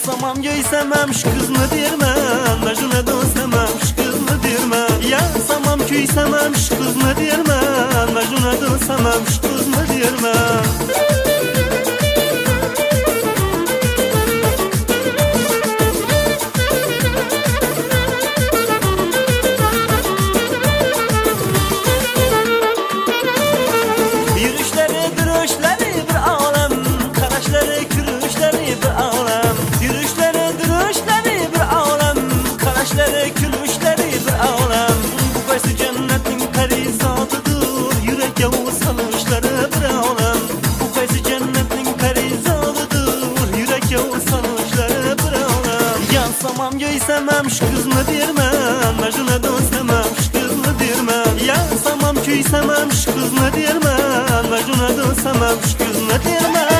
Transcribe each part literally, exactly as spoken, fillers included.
Yansamam göysemem şu kız mı dirmen, Mecnun'a dönsemem şu kız mı dirmen. Yansamam köysemem şu kız mı dirmen, Mecnun'a dönsemem şu kız mı dirmen. Yansamam göysemem şu kız mı dirmen, Mecnun'a dönsemem şu kız mı dirmen. Yansamam köysemem şu kız mı dirmen, Mecnun'a dönsemem şu kız mı dirmen.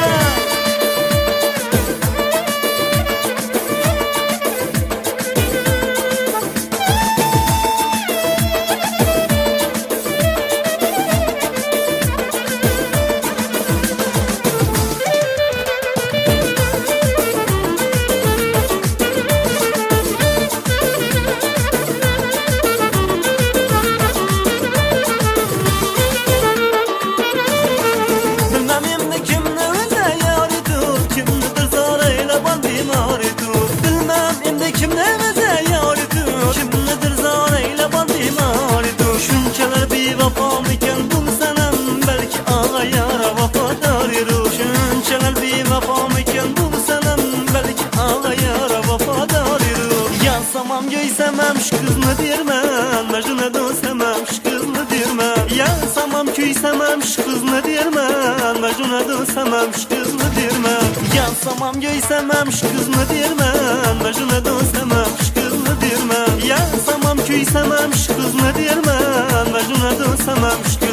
Yansamam göysemem şu kız mı dirmen, Mecnun'a dönsemem şu kız mı dirmen. Yansamam köysemem şu kız mı dirmen, Mecnun'a dönsemem şu kız mı dirmen. Yansamam göysemem şu kız mı dirmen, Mecnun'a dönsemem şu kız mı dirmen. Yansamam köysemem şu kız mı dirmen, Mecnun'a dönsemem şu